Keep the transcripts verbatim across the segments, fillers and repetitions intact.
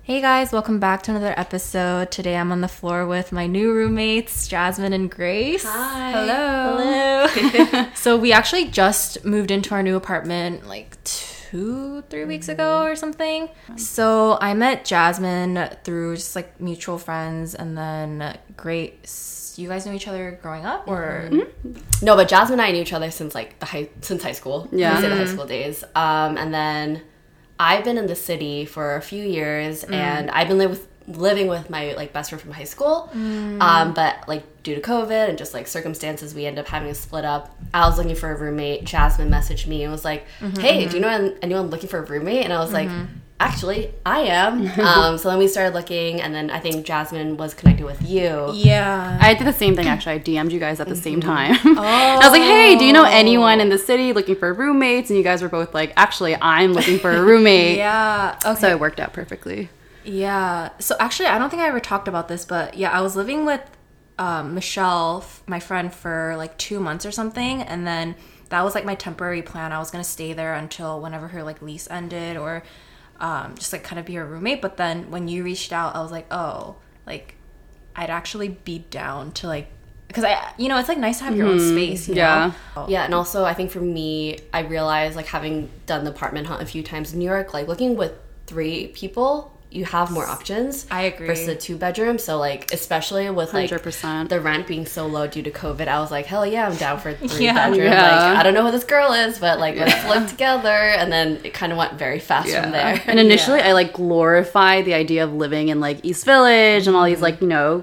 Hey guys, welcome back to another episode. Today I'm on the floor with my new roommates, Jasmine and Grace. Hi. Hello. Hello. So we actually just moved into our new apartment like two, three weeks ago or something. So I met Jasmine through just like mutual friends, and then Grace. You guys knew each other growing up, or mm-hmm. No? But Jasmine and I knew each other since like the high since high school. Yeah, mm-hmm. the high school days. Um, and then. I've been in the city for a few years, mm. and I've been li- with, living with my like best friend from high school. Mm. Um, but like due to COVID and just like circumstances, we ended up having to split up. I was looking for a roommate. Jasmine messaged me and was like, mm-hmm, "Hey, mm-hmm. do you know anyone looking for a roommate?" And I was mm-hmm. like, "Actually, I am." um, so then we started looking, and then I think Jasmine was connected with you. Yeah, I did the same thing actually. I D M'd you guys at the mm-hmm. same time. Oh. I was like, "Hey, do you know anyone in the city looking for roommates?" And you guys were both like, "Actually, I'm looking for a roommate." Yeah, okay. So it worked out perfectly. Yeah. So actually, I don't think I ever talked about this, but yeah, I was living with um, Michelle, my friend, for like two months or something, and then that was like my temporary plan. I was gonna stay there until whenever her like lease ended, or um, just like kind of be her roommate. But then when you reached out, I was like, oh, like I'd actually be down to like, because I, you know, it's like nice to have your mm-hmm. own space. You yeah. know? Yeah. And also I think for me, I realized like having done the apartment hunt a few times in New York, like looking with three people, you have more options. I agree. Versus a two bedroom. So like, especially with like one hundred percent the rent being so low due to COVID, I was like, hell yeah, I'm down for three yeah. bedroom. Yeah. Like, I don't know who this girl is, but like, let's live together. And then it kind of went very fast yeah. from there. And initially yeah. I like glorified the idea of living in like East Village and all these like, you know,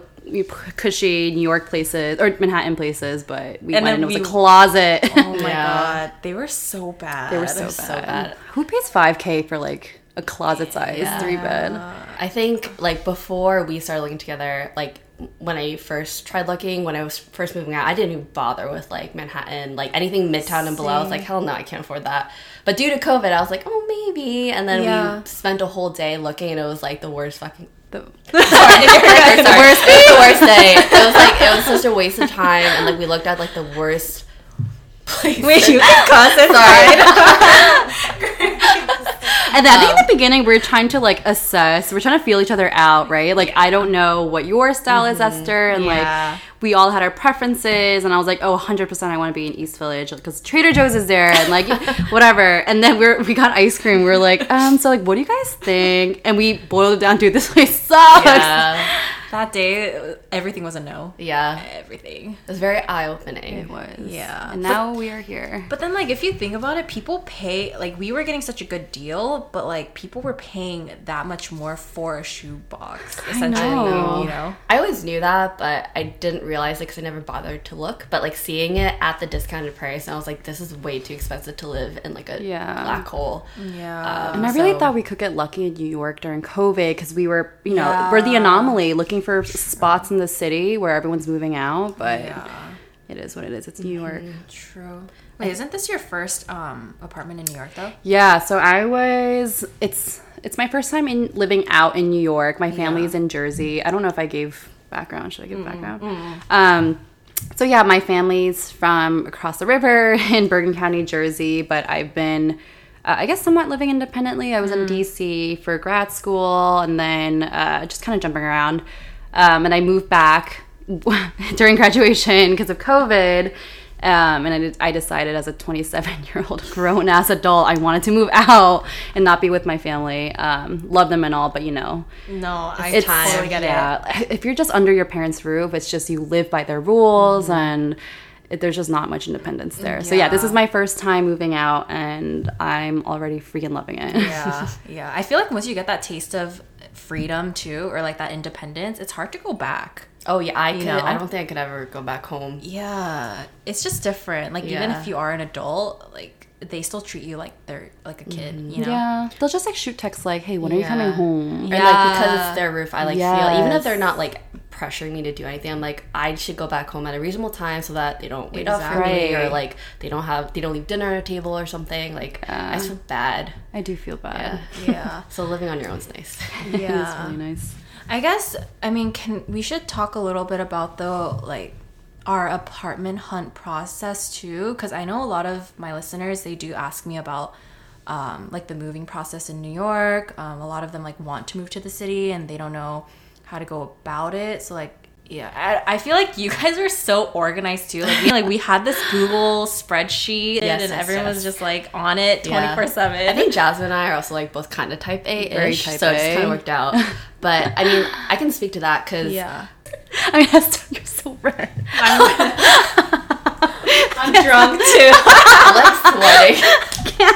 cushy New York places or Manhattan places, but we and went and we, it was a closet. Oh my yeah. god, they were so bad. They were so, bad. so bad. Who pays five K for like a closet size yeah. three bed? I think like before we started looking together, like when I first tried looking, when I was first moving out, I didn't even bother with like Manhattan, like anything Midtown and below. I was like, hell no, I can't afford that. But due to COVID, I was like, oh maybe. And then yeah. we spent a whole day looking, and it was like the worst fucking. The, sorry, sorry, the worst, the worst day. It was like it was such a waste of time, and like we looked at like the worst places. Wait, you can cuss it. Sorry. And I think in the beginning we we're trying to like assess, we're trying to feel each other out, right? Like I don't know what your style mm-hmm. is, Esther, and yeah. like we all had our preferences, and I was like, oh, one hundred percent I want to be in East Village because Trader Joe's is there, and like whatever. And then we we got ice cream. We were like, um, so like, what do you guys think? And we boiled it down to this place sucks. Yeah. That day, everything was a no. Yeah. Everything. It was very eye-opening. It was. Yeah. And now but, we are here. But then, like, if you think about it, people pay, like, we were getting such a good deal, but, like, people were paying that much more for a shoebox, essentially, I know. you know? I always knew that, but I didn't realize it because I never bothered to look. But, like, seeing it at the discounted price, I was like, this is way too expensive to live in, like, a yeah. black hole. Yeah. Um, and I really so, thought we could get lucky in New York during COVID because we were, you know, yeah. we're the anomaly looking for spots in the city where everyone's moving out, but yeah. it is what it is. It's New York. Mm-hmm. True. Wait, isn't this your first um, apartment in New York, though? Yeah, so I was, it's it's my first time in living out in New York. My family's yeah. in Jersey. I don't know if I gave background. Should I give mm-hmm. background? Mm-hmm. Um, so yeah, my family's from across the river in Bergen County, Jersey, but I've been Uh, I guess somewhat living independently. I was mm. in D C for grad school, and then uh, just kind of jumping around. Um, and I moved back during graduation because of COVID. Um, and I, did, I decided as a twenty-seven-year-old grown-ass adult, I wanted to move out and not be with my family. Um, love them and all, but you know. No, I it's, totally get yeah, it. If you're just under your parents' roof, it's just you live by their rules, mm-hmm. and it, there's just not much independence there. Yeah. So yeah, this is my first time moving out, and I'm already freaking loving it. Yeah, yeah. I feel like once you get that taste of freedom too, or like that independence, it's hard to go back. Oh yeah, I could. know? I don't think I could ever go back home. Yeah, it's just different. Like yeah. even if you are an adult, like they still treat you like they're like a kid. Mm-hmm. You know? Yeah, they'll just like shoot texts like, "Hey, when yeah. are you coming home?" Yeah. And like because it's their roof, I like yes. feel even if they're not like pressuring me to do anything, I'm like, I should go back home at a reasonable time so that they don't wait exactly. up for me, or like they don't have they don't leave dinner at a table or something. Like yeah. I feel bad. I do feel bad. Yeah. yeah. So living on your own is nice. Yeah, it's really nice. I guess, I mean, can we should talk a little bit about the, like, our apartment hunt process, too, because I know a lot of my listeners, they do ask me about um, like the moving process in New York. Um, a lot of them like want to move to the city and they don't know how to go about it. So like, yeah, I, I feel like you guys are so organized too. Like we, like we had this Google spreadsheet Yes, and yes, everyone yes. was just like on it twenty-four seven. I think Jasmine and I are also like both kind of type A Very ish, type so it's A. kind of worked out. But I mean, I can speak to that because yeah. I mean, Esther, you're so red. I'm, I'm drunk too. I'm like sweating.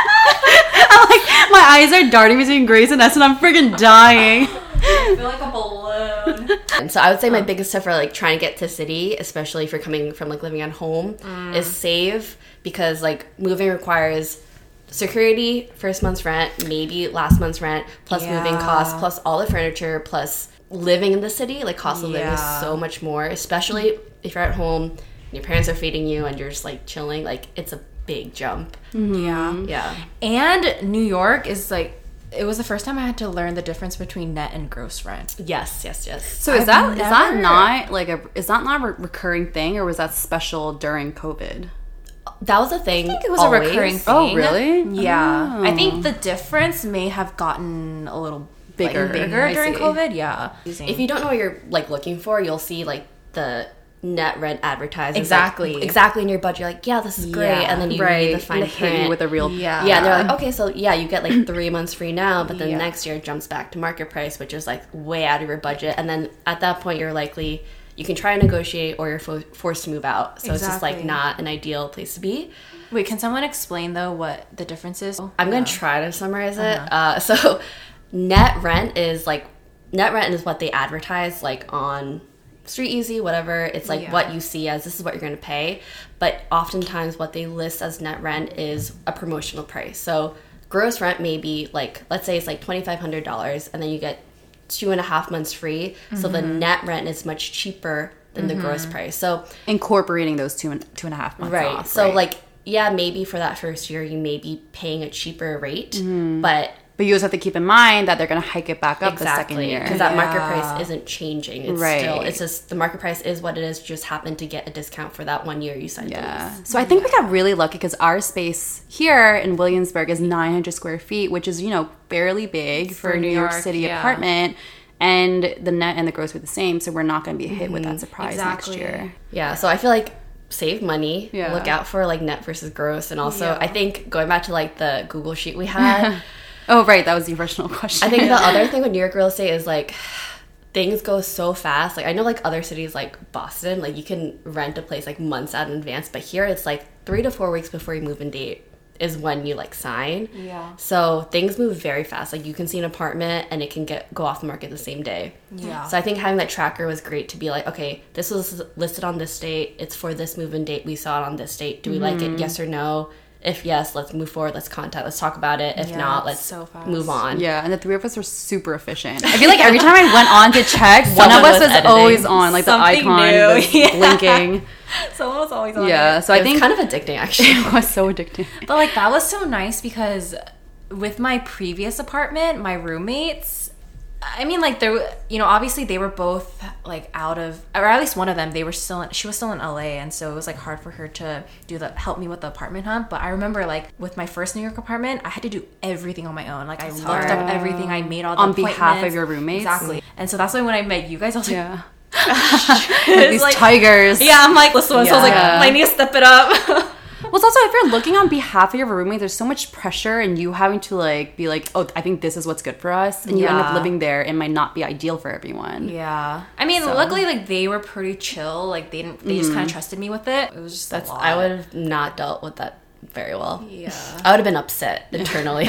I'm like, my eyes are darting between Grace and Esther, and I'm freaking dying. I feel like a balloon. And so I would say my biggest tip for like trying to get to city, especially if you're coming from like living at home, Mm. is save, because like moving requires security, first month's rent, maybe last month's rent, plus moving Yeah. costs, plus all the furniture, plus living in the city. Like cost of living is Yeah. so much more, especially if you're at home and your parents are feeding you and you're just like chilling. Like it's a big jump. Yeah. Yeah. And New York is like, it was the first time I had to learn the difference between net and gross rent. Yes, yes, yes. So is I've that is that never- not like a is that not a recurring thing, or was that special during COVID? That was a thing. I think it was always. a recurring thing. Oh, really? Yeah. Oh. I think the difference may have gotten a little Bigger. like, bigger I during see. COVID. Yeah. If you don't know what you're like looking for, you'll see like the net rent advertised as, Exactly. like, exactly in your budget. You're like, yeah, this is great, Yeah. and then you Right, read the fine and they hit you print with a real Yeah. yeah, and they're like, okay, so yeah, you get like three months free now, but then Yeah. next year it jumps back to market price, which is like way out of your budget, and then at that point you're likely you can try and negotiate or you're fo- forced to move out. So it's just like Exactly. not an ideal place to be. Wait, can someone explain though what the difference is? I'm gonna try to summarize it. Uh, so, net rent is like net rent is what they advertise like on Street Easy, whatever. It's like Yeah. what you see as this is what you're gonna pay. But oftentimes, what they list as net rent is a promotional price. So, gross rent may be like, let's say it's like twenty five hundred dollars, and then you get two and a half months free. So the net rent is much cheaper than the gross price. So incorporating those two and two and a half months right. off. So right? like yeah, maybe for that first year you may be paying a cheaper rate, Mm-hmm. but but you also have to keep in mind that they're going to hike it back up the second exactly year. because that market Yeah. price isn't changing. It's Right. still it's just the market price is what it is. You just happen to get a discount for that one year you signed the Yeah. lease. So I think we got really lucky because our space here in Williamsburg is nine hundred square feet, which is, you know, fairly big for, For a New New York, York, City yeah. apartment. And the net and the gross were the same, so we're not going to be hit with Mm-hmm. that surprise Exactly. next year. Yeah, so I feel like save money. Yeah. Look out for like net versus gross, and also Yeah. I think going back to like the Google sheet we had. Oh, right. That was the original question. I think the other thing with New York real estate is like things go so fast. Like I know like other cities like Boston, like you can rent a place like months out in advance, but here it's like three to four weeks before you move in date is when you like sign. Yeah. So things move very fast. Like you can see an apartment and it can get go off the market the same day. Yeah. So I think having that tracker was great to be like, okay, this was listed on this date. It's for this move-in date. We saw it on this date. Do we like Mm-hmm. it? Yes or no? If yes, let's move forward. Let's contact. Let's talk about it. If Yeah, not, it's let's so fast. move on. Yeah, and the three of us were super efficient. I feel like every time I went on to check, one of Someone us was was editing. always on, like Something the icon new. was Yeah. blinking. Someone was always on Yeah, it. so I It was think kind of addicting, actually. it was so addicting. But like that was so nice because with my previous apartment, my roommates, I mean like there, you know, obviously they were both like out of, or at least one of them, they were still in, she was still in L A, and so it was like hard for her to do the help me with the apartment hunt. But I remember like with my first New York apartment, I had to do everything on my own. Like I looked hard. up everything, I made all the On behalf of appointments. your roommates? exactly. And so that's why when I met you guys, I was like, Yeah. it's Like these like- tigers. yeah, I'm like, listen, so I was like, Yeah. I need to step it up. Well, it's also if you're looking on behalf of your roommate, there's so much pressure and you having to like be like, oh, I think this is what's good for us, and you end up Yeah. living there. It might not be ideal for everyone. Yeah, I mean, So- luckily, like they were pretty chill. Like they didn't, they just kind of trusted me with it. It was just That's a lot. I would have not dealt with that very well. Yeah, I would have been upset internally.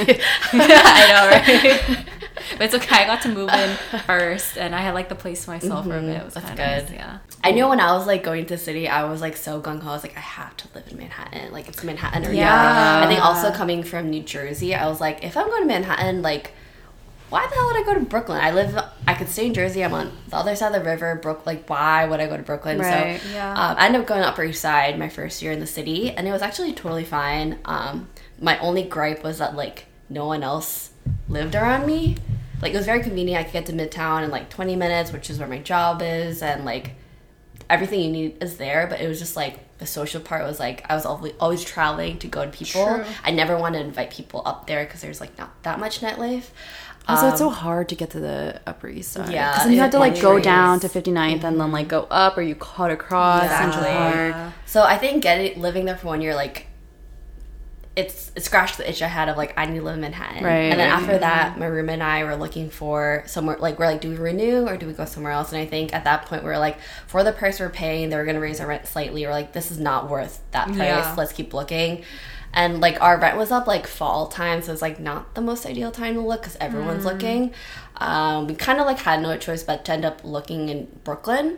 I know, right? But it's okay. I got to move in first, and I had like the place to myself for a bit. It was That's kind good. of nice. Yeah. I knew when I was like going to the city, I was like so gung ho. I was like, I have to live in Manhattan. Like it's Manhattan or Yeah. nothing. I think also coming from New Jersey, I was like, if I'm going to Manhattan, like, why the hell would I go to Brooklyn? I live, I could stay in Jersey. I'm on the other side of the river. Brook, like, why would I go to Brooklyn? Right. So Yeah. um, I ended up going Upper East Side my first year in the city, and it was actually totally fine. Um, my only gripe was that like no one else lived around me. Like it was very convenient. I could get to Midtown in like twenty minutes, which is where my job is, and like everything you need is there. But it was just like the social part was like I was always, always traveling to go to people. True. I never wanted to invite people up there because there's like not that much nightlife. Also, Um, it's so hard to get to the Upper East Side. Yeah, Because then you it- have to like it go is. down to fifty-ninth and then like go up, or you cut across Central Exactly. Park. So I think getting living there for one year, like it's it scratched the itch I had of like I need to live in Manhattan. Right. And then after that, my roommate and I were looking for somewhere like we're like, do we renew or do we go somewhere else? And I think at that point we were like, for the price we're paying, they were gonna raise our rent slightly. We're like, this is not worth that price. Yeah. Let's keep looking. And like our rent was up like fall time, so it's like not the most ideal time to look because everyone's looking. Um, we kind of like had no choice but to end up looking in Brooklyn.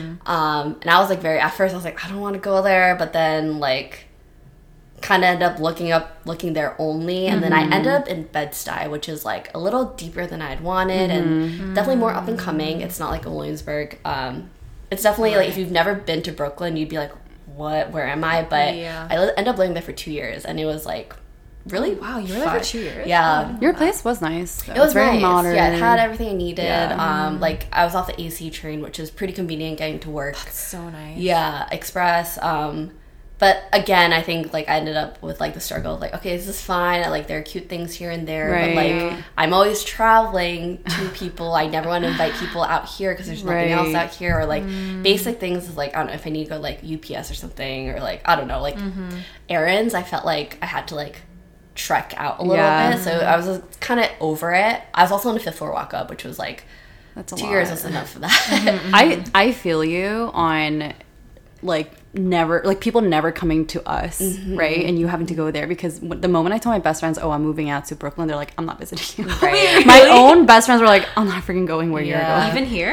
Um, and I was like very at first I was like I don't want to go there, but then like kind of end up looking up looking there only, and then I ended up in Bed-Stuy, which is like a little deeper than I'd wanted and definitely more up and coming. It's not like a Williamsburg. Um, it's definitely like if you've never been to Brooklyn, you'd be like, what? Where am I? But Yeah. I li- ended up living there for two years, and it was like really Wow, you were there for two years? Yeah. Your place was nice. It was very nice. modern. Yeah, it had everything I needed. Yeah. Um, like I was off the A C train, which is pretty convenient getting to work. So nice. Yeah, Express. Um, but again, I think like I ended up with like the struggle of like, okay, this is fine. I like there are cute things here and there, Right. but like I'm always traveling to people. I never want to invite people out here because there's nothing else Right. out here, or like basic things is like I don't know if I need to go like U P S or something, or like I don't know like errands. I felt like I had to like trek out a little Yeah. bit, so I was kind of over it. I was also on the fifth floor walk up, which was like That's a two lot. years was enough for that. I I feel you on like never like people never coming to us, right? And you having to go there, because w- the moment I told my best friends, oh, I'm moving out to Brooklyn, they're like, I'm not visiting you. Right. My own best friends were like, I'm not freaking going where Yeah. you're going. Even here?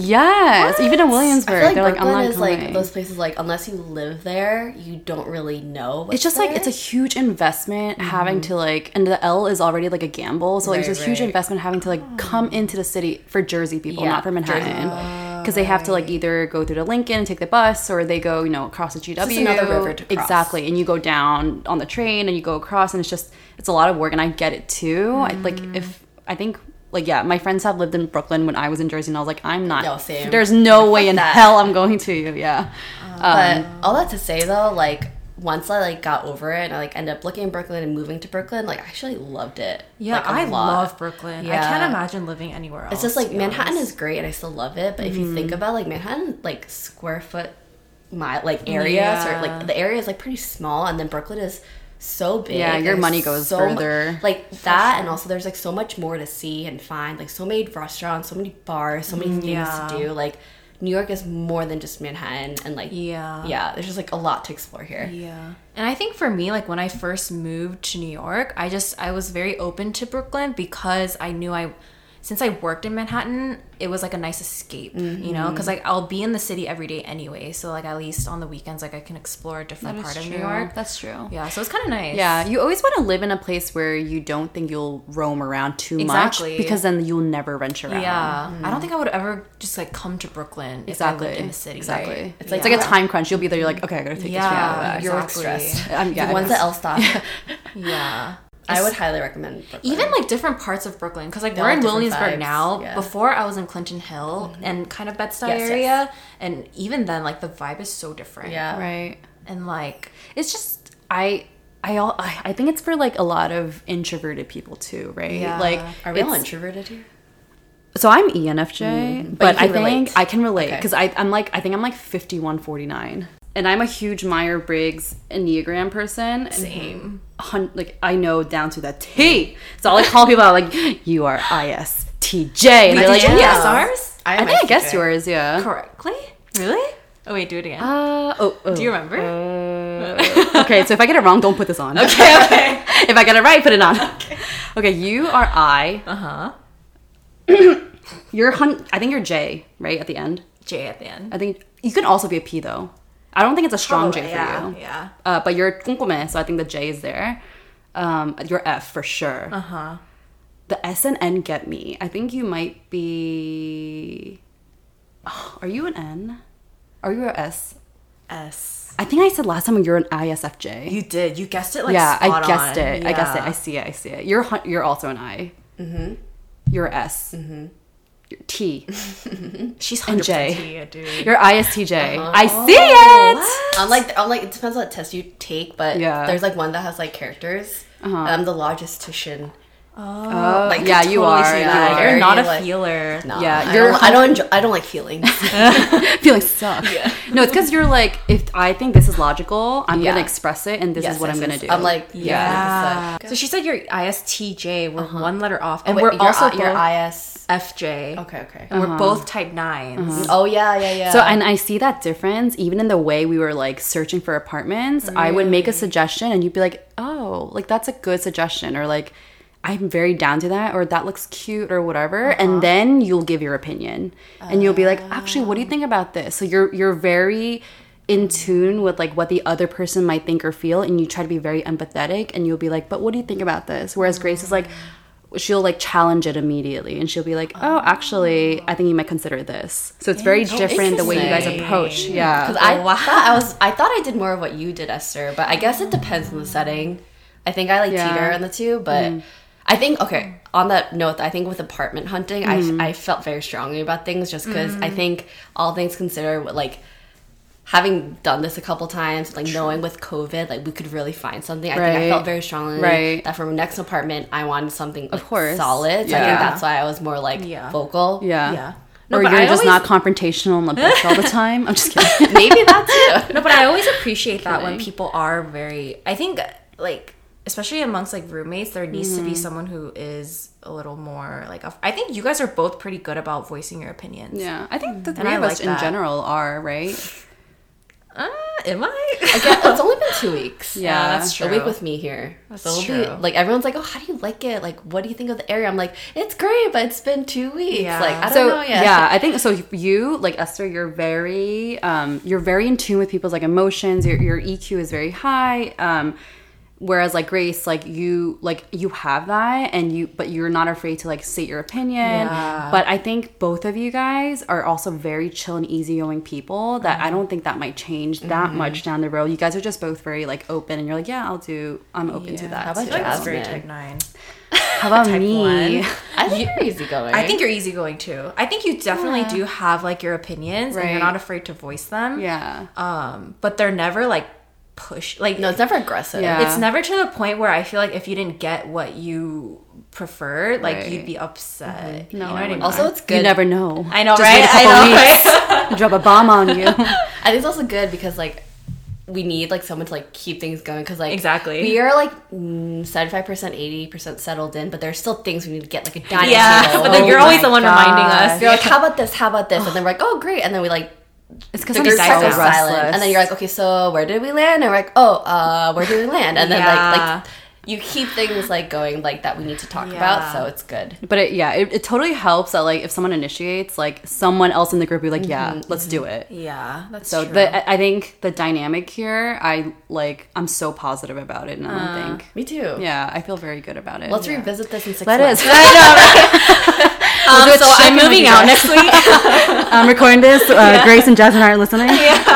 Yes, even in Williamsburg, I feel like they're like, Brooklyn I'm not is coming. like those places like unless you live there, you don't really know. What's It's just like there. it's a huge investment having to like, and the L is already like a gamble, so like Right, it's a huge right. investment having to like come into the city for Jersey people, Yeah, not for Manhattan, because they have to like either go through to Lincoln and take the bus, or they go you know across the G W. It's just another river to cross. Exactly, and you go down on the train and you go across, and it's just it's a lot of work, and I get it too. I, like if I think. Like, yeah, my friends have lived in Brooklyn when I was in Jersey, and I was like, I'm not. No, same. There's no way in that. hell I'm going to you. Yeah. But all that to say though, like once I like got over it and I like ended up looking in Brooklyn and moving to Brooklyn, like I actually loved it. Yeah, like, a I lot. love Brooklyn. I Yeah. can't imagine living anywhere else. It's just like to be Manhattan honest. is great and I still love it, but if you think about like Manhattan, like square foot, my like areas or like the area is like pretty small, and then Brooklyn is so big. Yeah, your There's money goes so mu- further. like that, and also there's like so much more to see and find. Like so many restaurants, so many bars, so many things Yeah. to do. Like New York is more than just Manhattan, and like Yeah. yeah, there's just like a lot to explore here. Yeah. And I think for me, like when I first moved to New York, I just, I was very open to Brooklyn because I knew I, since I worked in Manhattan, it was like a nice escape, you know? Because like I'll be in the city every day anyway. So like at least on the weekends, like I can explore a different part of New York. That's true. Yeah. So it's kind of nice. Yeah, you always want to live in a place where you don't think you'll roam around too Exactly. much, because then you'll never venture out. Yeah. I don't think I would ever just like come to Brooklyn Exactly. if I lived in the city. Exactly. Right? It's, Yeah. like, it's like a time crunch. You'll be there. You're like, okay, I gotta take Yeah, this cab back. You're exactly. stressed. Um, yeah, Once I the L stop, Yeah. I would highly recommend Brooklyn. Even like different parts of Brooklyn, because like They we're all in have different Williamsburg vibes, now. yeah. Before I was in Clinton Hill and kind of Bed-Stuy Yes, yes. area, and even then, like the vibe is so different. yeah, right. and like It's just I. I, all, I I think it's for like a lot of introverted people too, right? Yeah. Like, Are we all it's- introverted here? So I'm E N F J, but but, you I can think relate. I can relate Okay. because I I'm like I think I'm like fifty-one forty-nine, and I'm a huge Myers-Briggs Enneagram person. And same. hun- like I know down to the T. So I'll like call people out like, you are I S T J, and they're like, Did you yeah. guess ours? I, am think I I guessed S T J. yours, yeah. Correctly? Really? Oh wait, do it again. Uh, oh, oh. Do you remember? Uh, okay, so if I get it wrong, don't put this on. okay, okay. If I get it right, put it on. Okay, okay you are I. Uh huh. You're hun- I think you're J, right at the end. J at the end. I think you can also be a P though. I don't think it's a strong J for yeah, you. Yeah. Uh, but you're 꼼꼼해, so I think the J is there. Um, you're F for sure. Uh huh. The S and N get me. I think you might be. Oh, are you an N? Are you a S? S. I think I said last time you're an I S F J. You did. You guessed it like yeah, I spot guessed on. it. I guessed it. Yeah. I see it. I see it. You're hun- you're also an I. Mm-hmm. You're a S. Mm-hmm. T. She's And one hundred percent J. T, dude. You're I S T J. Uh-huh. I see it. I'm like, I'm like, it depends on what test you take, but Yeah. there's like one that has like characters. Uh-huh. And I'm the logistician. Oh, Like, yeah, to you totally are. see You that. are. You're Very, not a like- feeler. No, Yeah, I you're- don't, I don't enjoy, I don't like feelings. Feelings suck. No, it's because you're like, if I think this is logical, I'm Yeah. gonna express it, and this Yes, is what yes, I'm gonna yes. do. I'm like, Yeah. yeah. So she said you're I S T J. We're one letter off, and And we're you're, also you're both I S. F J. Okay, okay. And we're both type nines. Oh yeah, yeah, yeah. So, and I see that difference even in the way we were like searching for apartments. I would make a suggestion and you'd be like, oh, like that's a good suggestion. Or like, I'm very down to that. Or that looks cute or whatever. And then you'll give your opinion. And you'll be like, actually, what do you think about this? So you're, you're very in tune with like what the other person might think or feel. And you try to be very empathetic. And you'll be like, but what do you think about this? Whereas Grace is like, she'll like challenge it immediately and she'll be like, oh, actually, I think you might consider this. So it's very different the way you guys interesting. approach. Yeah. Because I wow. thought I was, I thought I did more of what you did, Esther. But I guess it depends on the setting. I think I like Yeah. teeter on the two, but I think okay. On that note, I think with apartment hunting, I I felt very strongly about things just because I think all things considered, like having done this a couple times, like knowing with COVID, like we could really find something. I think I Right. felt very strongly Right. that for my next apartment, I wanted something like, Of course. solid. So I Yeah. think that's why I was more like Yeah. vocal. Yeah. Yeah. No, or but you're I just always- not confrontational and a bitch all the time. I'm just kidding. Maybe that too. No, but I always appreciate that when Kidding. people are very. I think like especially amongst like roommates, there needs to be someone who is a little more like. I think you guys are both pretty good about voicing your opinions. Yeah. I think the And three I of us like in that. general are, right? Uh, am I? Again, it's only been two weeks. Yeah, that's A week with me here. That's so it'll true. be like everyone's like, oh, how do you like it? Like, what do you think of the area? I'm like, it's great, but it's been two weeks. Yeah. Like, I don't So know yet. yeah, I think so. You like Esther, you're very um, you're very in tune with people's like emotions. Your your E Q is very high. Um, whereas like Grace, like you like you have that, and you but you're not afraid to like state your opinion. Yeah. But I think both of you guys are also very chill and easygoing people. That I don't think that might change that Mm-hmm. much down the road. You guys are just both very like open, and you're like, yeah, I'll do. I'm open to Yeah. that. How about too. I feel like that's very Jasmine. type nine. How about Type me? one. I think you're easygoing. I think you're easygoing too. I think you definitely do have like your opinions and Right. you're not afraid to voice them. Yeah. Um, but they're never like push like no, it's never aggressive. Yeah. it's never to the point where I feel like if you didn't get what you preferred, like Right. you'd be upset. No, you know I what I mean? wouldn't. Also, it's good. You never know. I know, Just right? wait a I couple know, weeks, right? drop a bomb on you. I think it's also good because like we need like someone to like keep things going because like Exactly. we are like seventy-five percent, eighty percent settled in, but there's still things we need to get like a dining Yeah, table. but then Oh you're always my the one reminding us. gosh. You're like, how about this? How about this? And then we're like, oh, great. And then we like It's because the I'm group so starts restless. silent, and then you're like, okay, so where did we land? And we're like, oh, uh, where did we land? And then Yeah. like like you keep things like going like that we need to talk Yeah. about, so it's good. But it, yeah, it, it totally helps that like if someone initiates, like someone else in the group be like, yeah, let's do it. Yeah, that's So true. the I I think the dynamic here, I like, I'm so positive about it, and I Uh. don't think, Me too. yeah, I feel very good about it. Let's revisit this in six Let months. us. um, do it so I'm second moving with you out guys. next week. I'm recording this. Uh, Grace and Jasmine aren't listening.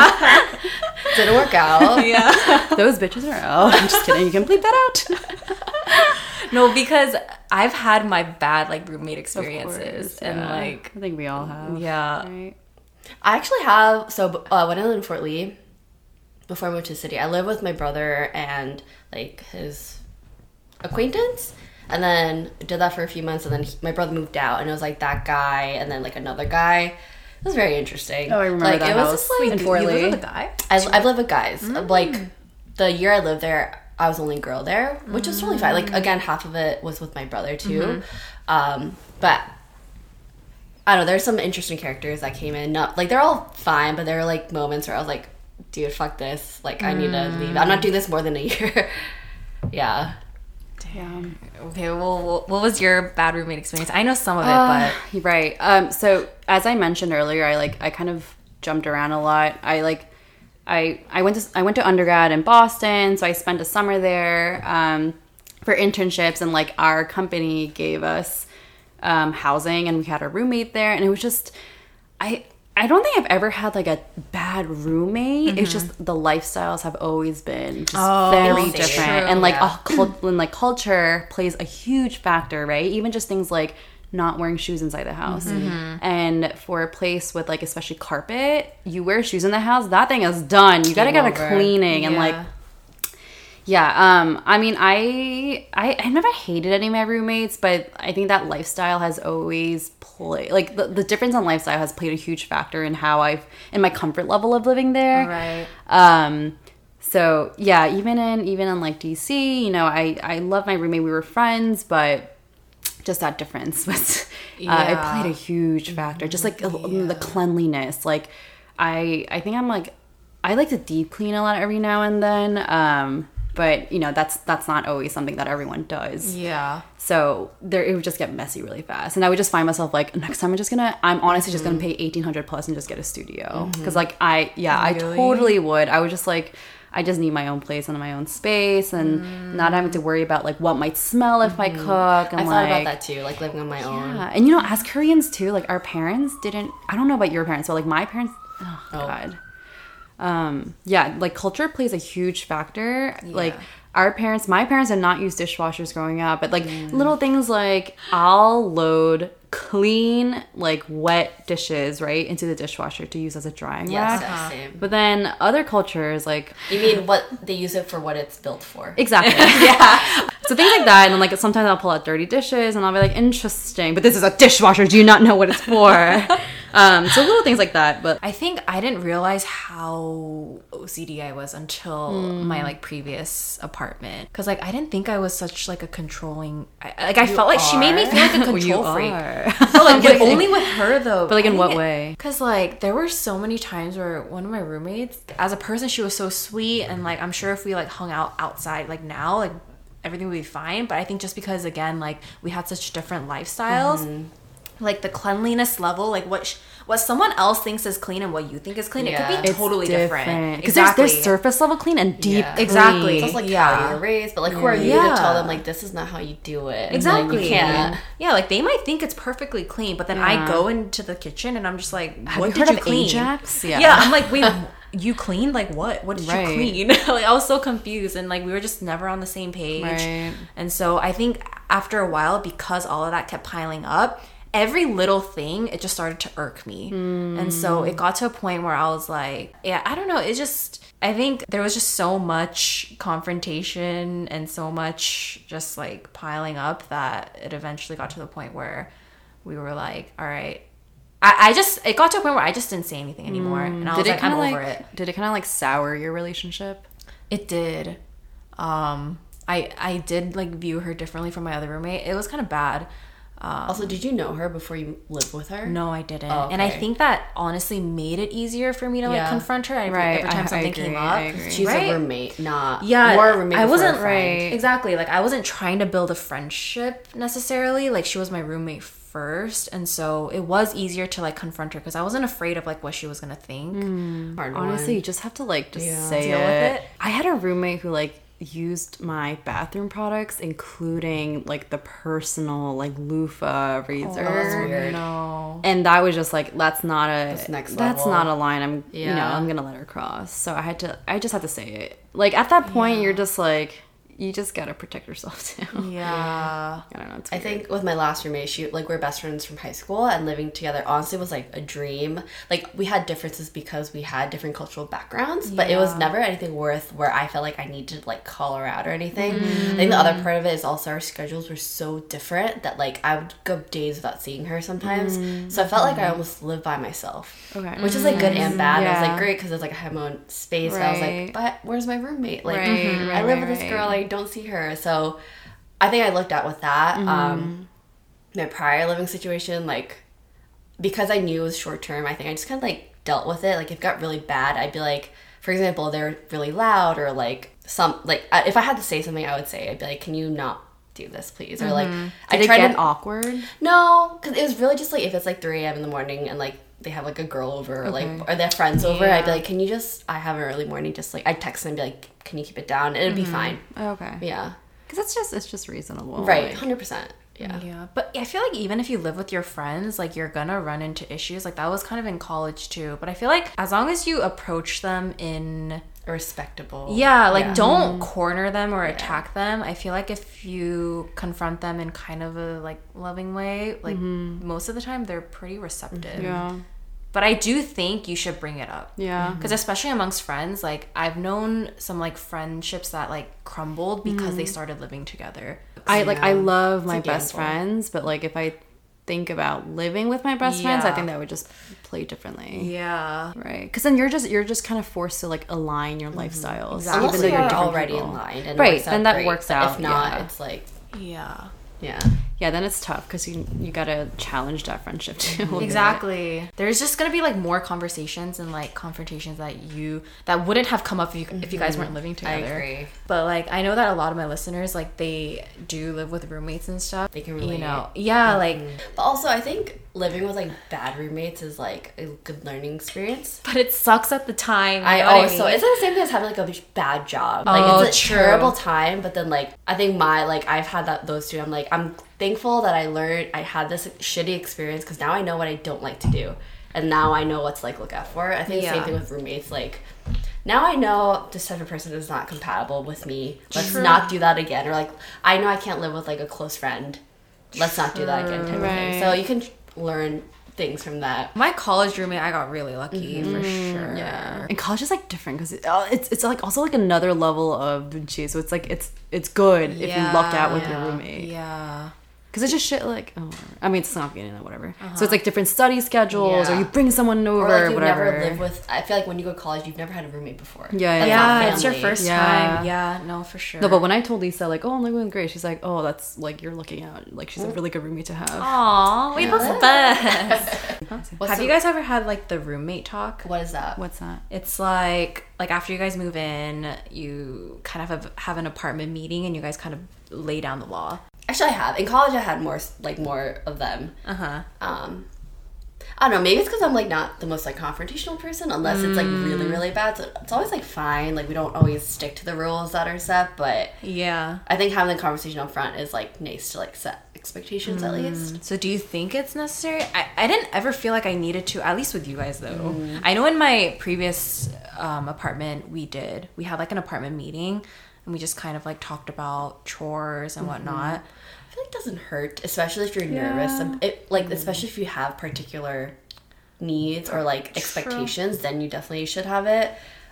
Didn't work out. yeah. Those bitches are out. I'm just kidding. You can bleep that out. No, because I've had my bad like roommate Of experiences, course, and yeah. like I think we all have. yeah. Right? I actually have so uh, when I lived in Fort Lee before I moved to the city, I lived with my brother and like his acquaintance, and then did that for a few months, and then he, my brother moved out, and it was like that guy, and then like another guy. It was very interesting. Oh, I remember like, that it was house just like in You Fort live Lee. with a guy? I, I've lived with guys. Like the year I lived there, I was the only girl there, which was totally fine. Like again, half of it was with my brother too. Um, but I don't know. There's some interesting characters that came in. Not like they're all fine, but there were like moments where I was like, "Dude, fuck this! Like I need to leave. I'm not doing this more than a year." Yeah. Damn. Okay, well, wh- what was your bad roommate experience? I know some of it, Uh, but right. Um, so as I mentioned earlier, I like I kind of jumped around a lot. I like I I went to I went to undergrad in Boston, so I spent a summer there um, for internships, and like our company gave us um, housing, and we had a roommate there, and it was just I. I don't think I've ever had like a bad roommate. It's just the lifestyles have always been just Oh, very that's different, true, and like yeah. oh, cult- and like culture plays a huge factor, right? Even just things like not wearing shoes inside the house. Mm-hmm. And for a place with like especially carpet, you wear shoes in the house, that thing is done. You got to get a cleaning yeah. and like yeah, um I mean I I I never hated any of my roommates, but I think that lifestyle has always played like the, the difference in lifestyle has played a huge factor in how I've in my comfort level of living there. Right. Um so yeah, even in even in like D C, you know, I I love my roommate, we were friends, but just that difference was uh, yeah. it played a huge factor. Just like yeah. the cleanliness. Like I I think I'm like I like to deep clean a lot every now and then. Um, but you know that's that's not always something that everyone does. Yeah. So there it would just get messy really fast, and I would just find myself like next time I'm just gonna I'm honestly mm-hmm. just gonna pay eighteen hundred plus and just get a studio because mm-hmm. like I yeah really? I totally would. I would just like. I just need my own place and my own space and mm. not having to worry about like what might smell if mm-hmm. I cook. And, I thought like, about that too, like living on my yeah. own. And you know, as Koreans too, like our parents didn't, I don't know about your parents, but like my parents, oh, oh. God. Um, yeah, like culture plays a huge factor. Yeah. Like our parents, my parents did not use dishwashers growing up, but like mm. little things like I'll load clean like wet dishes right into the dishwasher to use as a drying yes, rack. Uh-huh. Same. But then other cultures like you mean what they use it for, what it's built for. Exactly. Yeah. So things like that, and then like sometimes I'll pull out dirty dishes and I'll be like, interesting, but this is a dishwasher, do you not know what it's for? um so little things like that. But I think I didn't realize how O C D I was until mm. my like previous apartment, because like I didn't think I was such like a controlling I, like I you felt like are. She made me feel like a control well, freak. So like but only with her though. But like in what way? Because like there were so many times where one of my roommates, as a person, she was so sweet, and like I'm sure if we like hung out outside like now, like everything would be fine. But I think just because again like we had such different lifestyles, mm-hmm. like the cleanliness level, like what sh- what someone else thinks is clean and what you think is clean, yeah. it could be it's totally different. Because exactly. there's, there's surface level clean and deep yeah. clean. Exactly. It's also like yeah. how you're raised, but like who are you yeah. to tell them like this is not how you do it? Exactly. Like, you can't. Yeah, like they might think it's perfectly clean, but then yeah. I go into the kitchen and I'm just like, Have what you did heard you of clean? Ajax? Yeah. yeah, I'm like, wait, you cleaned? Like what? What did right. you clean? Like I was so confused, and like we were just never on the same page. Right. And so I think after a while, because all of that kept piling up, every little thing, it just started to irk me. Mm. And so it got to a point where I was like, yeah, I don't know. It just, I think there was just so much confrontation and so much just like piling up that it eventually got to the point where we were like, all right. I, I just, it got to a point where I just didn't say anything anymore. Mm. And I was like, I'm like, over it. Did it kind of like sour your relationship? It did. Um, I, I did like view her differently from my other roommate. It was kind of bad. Um, also, did you know her before you lived with her? No, I didn't. Oh, okay. And I think that honestly made it easier for me to like yeah. confront her every, right. every time I, something I agree, came up. She's right? a roommate, not yeah. More a roommate. I wasn't right. Exactly. Like I wasn't trying to build a friendship necessarily. Like she was my roommate first, and so it was easier to like confront her because I wasn't afraid of like what she was gonna think. Mm. Honestly, you just have to like just yeah. say Deal it. with it. I had a roommate who like used my bathroom products, including like the personal like loofah razor. Oh, that's weird. No. And that was just like that's not a that's, next that's level. not a line I'm yeah. you know I'm gonna let her cross. So I had to I just had to say it. Like at that point, yeah. you're just like. You just gotta protect yourself too. Yeah. I don't know. I think with my last roommate, she like we're best friends from high school, and living together honestly was like a dream. Like we had differences because we had different cultural backgrounds, but yeah. it was never anything worth where I felt like I needed to like call her out or anything. Mm. I think the other part of it is also our schedules were so different that like I would go days without seeing her sometimes. Mm. So I felt like I almost lived by myself. Okay. Which is like good and bad. Yeah. I was like great because it's like I had my own space. Right. And I was like, but where's my roommate? Like right. mm-hmm. I live with this right. girl. Like, don't see her. So I think I looked at with that. Mm-hmm. Um, my prior living situation, like, because I knew it was short term, I think I just kind of like dealt with it. Like, if it got really bad, I'd be like, for example, they're really loud or like some, like, if I had to say something, I would say, I'd be like, can you not do this, please? Mm-hmm. Or like, Did I it tried get to, awkward? No, because it was really just like, if it's like three a.m. in the morning and like, they have like a girl over or okay. like or their friends over, yeah. I'd be like, can you just I have an early morning, just like I'd text them and be like, can you keep it down? And it'd mm-hmm. be fine. Okay. Yeah. Because it's just it's just reasonable. Right. Like, one hundred percent. Yeah. Yeah. But I feel like even if you live with your friends, like you're gonna run into issues. Like that was kind of in college too. But I feel like as long as you approach them in respectable. Yeah, like yeah. don't corner them or Yeah. attack them. I feel like if you confront them in kind of a like loving way, like most of the time they're pretty receptive. Yeah. But I do think you should bring it up. Yeah. Because especially amongst friends, like I've known some like friendships that like crumbled because they started living together. I like I Yeah. love It's my a best gamble. friends, but like if I think about living with my best friends, I Yeah. think that would just play differently. Yeah. Right, because then you're just you're just kind of forced to like align your lifestyles, Exactly. Unless even though you you're are different already people. in line, and Right, it works then out that great. works But out, If not, yeah. it's like Yeah. yeah. Yeah, then it's tough because you you gotta challenge that friendship too. a little bit. Exactly. There's just gonna be like more conversations and like confrontations that you that wouldn't have come up if you if you guys weren't living I together. agree. But like I know that a lot of my listeners like they do live with roommates and stuff. They can You relate. know. Yeah, like But also, I think living with like bad roommates is like a good learning experience. but it sucks at the time. I you know what also mean? it's not the same thing as having like a bad job. Like Oh, it's a true. terrible time, but then like I think my like I've had that those two. I'm like I'm thankful that I learned I had this shitty experience because now I know what I don't like to do, and now I know what to like look out for. I think the Yeah. same thing with roommates. Like now I know this type of person is not compatible with me. Let's True. not do that again. Or like I know I can't live with like a close friend. Let's not do that again. Type of thing. Right. So you can learn things from that. My college roommate, I got really lucky for sure. Yeah. And college is like different because it, uh, it's it's like also like another level of dunchi. So it's like it's it's good if you luck out with your Yeah. roommate. Yeah. Because it's just shit like, oh, I mean, it's not getting that, whatever. So it's like different study schedules, Yeah. or you bring someone over, Or like you whatever. never live with. I feel like when you go to college, you've never had a roommate before. Yeah, That's yeah. not Yeah, it's your family. first Yeah. time. Yeah, no, for sure. No, but when I told Lisa, like, oh, I'm living with Grace, she's like, oh, that's like, you're looking out. Like, she's a really good roommate to have. Aw, wait, that's the best. What's Have the- you guys ever had like the roommate talk? What is that? What's that? It's like like after you guys move in, you kind of have, have an apartment meeting and you guys kind of lay down the law. Actually, I have. In college, I had more like more of them. Uh huh. Um, I don't know. Maybe it's because I'm like not the most like confrontational person, unless it's like really Mm. really bad. So it's always like fine. Like we don't always stick to the rules that are set, but Yeah. I think having the conversation up front is like nice to like set expectations at least. So do you think it's necessary? I, I didn't ever feel like I needed to, at least with you guys though. Mm. I know in my previous um, apartment we did. We had like an apartment meeting and we just kind of like talked about chores and whatnot. I feel like it doesn't hurt, especially if you're nervous. It, like especially if you have particular needs or like expectations, then you definitely should have it.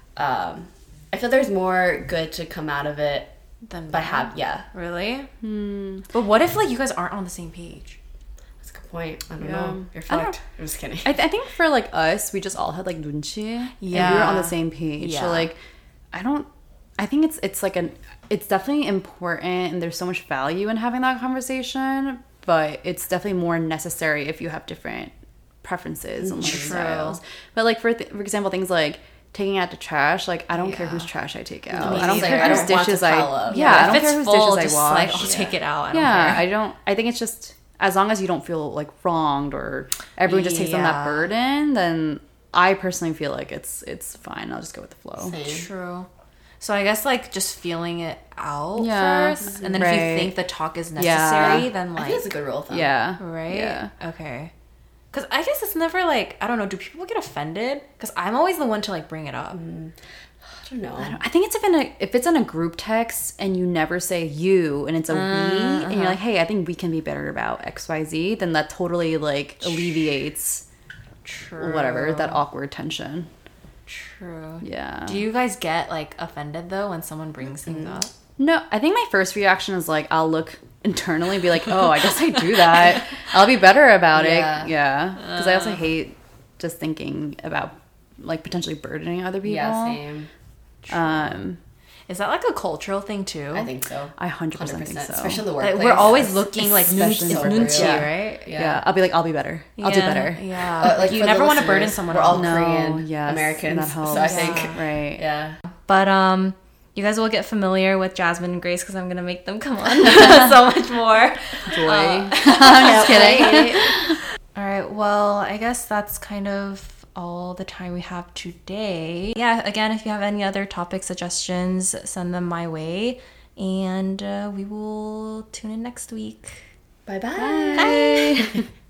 Um, I feel there's more good to come out of it Then by have yeah. Really? But what if like you guys aren't on the same page? That's a good point. I don't Yeah. know. You're I don't- fucked. I'm just kidding. I, th- I think for like us, we just all had like dunchi. And we were Yeah. on the same page. Yeah. So like, I don't, I think it's, it's like an, it's definitely important and there's so much value in having that conversation, but it's definitely more necessary if you have different preferences and True. lifestyles. But like for, th- for example, things like taking out the trash, like I don't care Yeah. whose trash I take out. Me I don't neither. care I whose don't want dishes to I, pile up. yeah, I if don't it's care whose full, dishes just I wash. like I'll take it out. I don't yeah, care. I don't. I think it's just as long as you don't feel like wronged or everyone just takes on Yeah. that burden, then I personally feel like it's it's fine. I'll just go with the flow. Same. True. So I guess like just feeling it out Yeah. first, and then if you Right. think the talk is necessary, Yeah. then I like think it's a good rule of thumb. Yeah. right, Yeah. okay. Because I guess it's never like I don't know. Do people get offended? Because I'm always the one to like bring it up. I don't know. I think it's if in a if it's in a group text and you never say you and it's a we and you're like, hey, I think we can be better about X Y Z, then that totally like alleviates True. whatever that awkward tension. True. Yeah. Do you guys get like offended though when someone brings things up? No, I think my first reaction is like I'll look internally and be like, oh, I guess I do that. I'll be better about Yeah. it. Yeah. Because I also hate just thinking about like potentially burdening other people. Yeah, same. Um, Is that like a cultural thing too? I think so. I one hundred percent think so. Especially in the Like, workplace. we're always looking like nun- Especially it's in the nunchi, workplace. right? Yeah. Yeah. I'll be like, I'll be better. I'll do Yeah, better. Yeah, Uh, like you for the never want to burden listeners, someone we're all else. No, Korean yes, Americans, that helps. so I think Right. yeah. But um, you guys will get familiar with Jasmine and Grace because I'm gonna make them come on so much more. Joy. Uh, I'm just kidding. All right. Well, I guess that's kind of all the time we have today. Yeah. Again, if you have any other topic suggestions, send them my way, and uh, we will tune in next week. Bye bye. Bye.